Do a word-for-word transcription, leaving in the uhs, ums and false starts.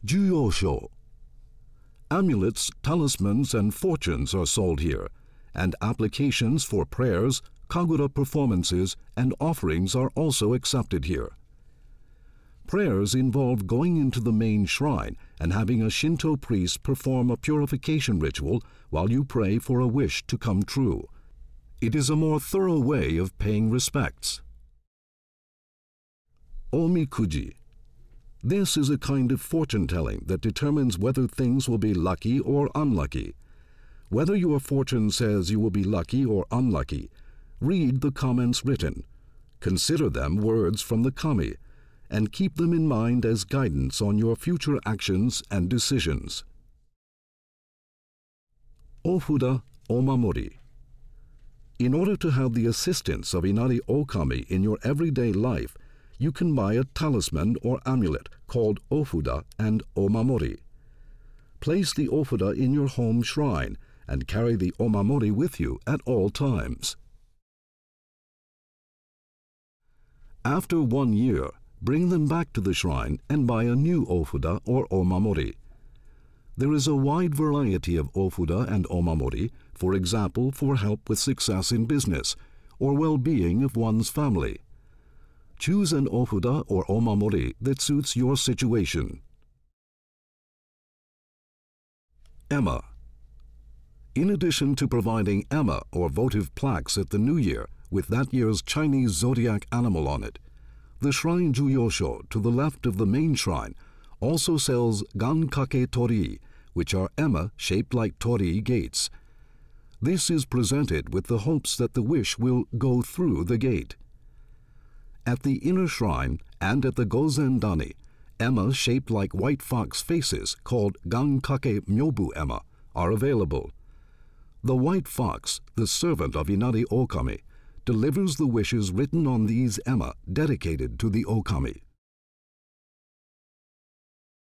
Juyosho. Amulets, talismans, and fortunes are sold here, and applications for prayers, kagura performances, and offerings are also accepted here. Prayers involve going into the main shrine and having a Shinto priest perform a purification ritual while you pray for a wish to come true. It is a more thorough way of paying respects. Omikuji. This is a kind of fortune-telling that determines whether things will be lucky or unlucky. Whether your fortune says you will be lucky or unlucky, read the comments written. Consider them words from the kami, and keep them in mind as guidance on your future actions and decisions. Ofuda Omamori. In order to have the assistance of Inari Okami in your everyday life, you can buy a talisman or amulet called ofuda and omamori. Place the ofuda in your home shrine and carry the omamori with you at all times. After one year, bring them back to the shrine and buy a new ofuda or omamori. There is a wide variety of ofuda and omamori, for example, for help with success in business or well-being of one's family. Choose an ofuda or omamori that suits your situation. Emma. In addition to providing emma or votive plaques at the New Year with that year's Chinese zodiac animal on it, the Shrine Juyosho to the left of the main shrine also sells gankake torii, which are emma shaped like torii gates. This is presented with the hopes that the wish will go through the gate. At the inner shrine and at the Gozen-dani, emma shaped like white fox faces called gankake myobu emma are available. The white fox, the servant of Inari Okami, delivers the wishes written on these emma dedicated to the Okami.